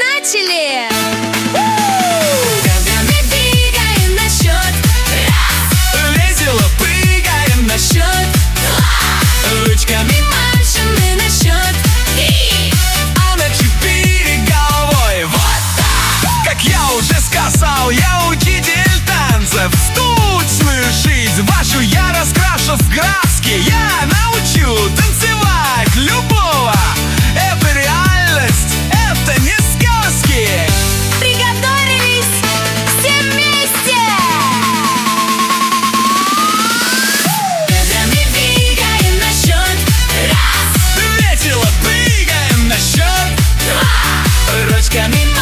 начали! Ногами двигаем на счет раз. Весело прыгаем на счет Два. ручками Машем мы на счет три. а на 4 головой. Вот так! Как я уже сказал, я учитель танцев. Тут смешить вашу я раскрашу в краски. Я научу танцевать любого. Это реальность, это не сказки. Приготовились все вместе! Ногами двигаем на счет раз. Весело прыгаем на счет Два. ручками